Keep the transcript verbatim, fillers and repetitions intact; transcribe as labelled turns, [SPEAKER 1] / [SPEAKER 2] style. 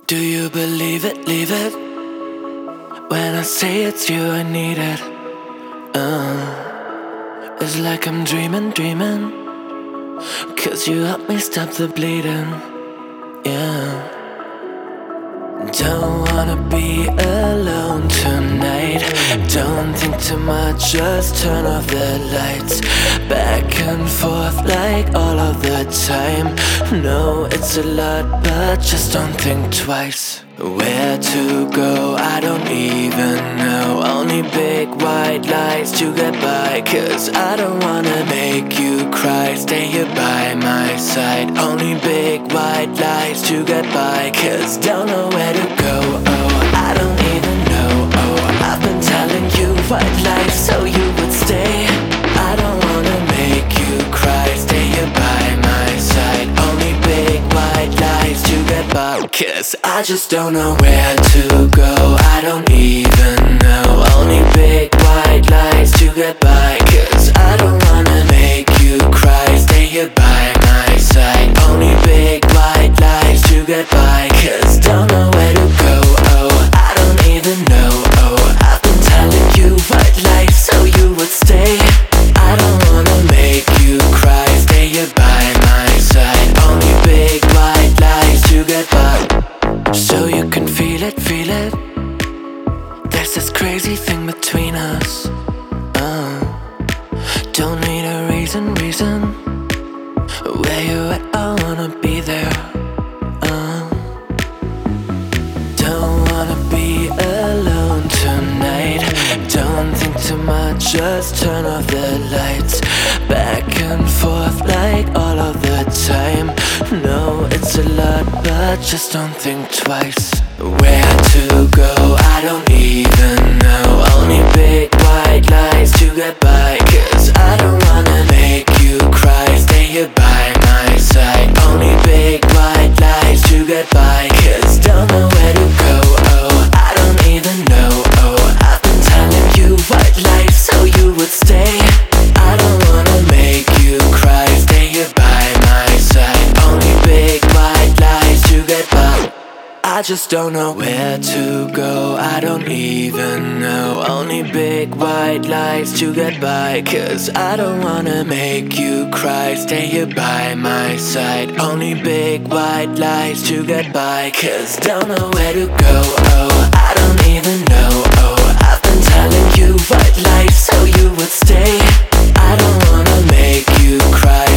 [SPEAKER 1] Do you believe it, leave it? When I say it's you, I need it. uh, It's like I'm dreaming, dreaming, 'cause you help me stop the bleeding. Yeah. Don't wanna be alone tonight. Don't think too much, just turn off the lights. Back and forth like all of the time. No, it's a lot, but just don't think twice. Where to go, I don't even know. Only big white lies to get by, 'cause I don't wanna make you cry. Stay here by my side. Only big white lies to get by, 'cause don't know where to go. Oh, I don't even know. Oh, I've been telling you white lies so you would stay. I don't wanna make you cry. Stay here by my side. Only big white lies to get by, 'cause I just don't know where to go. I don't even know. Only big white lies to get by, 'cause I don't wanna make you cry. Stay here by my side. Only big white lies to get by, 'cause don't know where to go. Oh, I don't even know. Oh, I've been telling you white lies so you would stay. I don't wanna make you cry. Stay here by my side. Only big white lies to get by, so you can feel it, feel it. There's this crazy thing between us. uh, Don't need a reason, reason. Where you at, I wanna be there. uh, Don't wanna be alone tonight. Don't think too much, just turn off the lights. Back and forth like all of the time. No, it's a lot, but just don't think twice. Where to go, I don't even know. Only big white lies to get by, 'cause I don't wanna make you cry. Stay here by my side. Only big white lies to get by, 'cause don't know where to go. Oh, I don't even know. Oh, I've been telling you white lies so you would stay. I don't wanna make you cry. Stay here by my side. Only big white lies to get by. I just don't know where to go. I don't even know. Only big white lies to get by, 'cause I don't wanna make you cry. Stay here by my side. Only big white lies to get by, 'cause don't know where to go. Oh, I don't even know. Oh, I've been telling you white lies so you would stay. I don't wanna make you cry.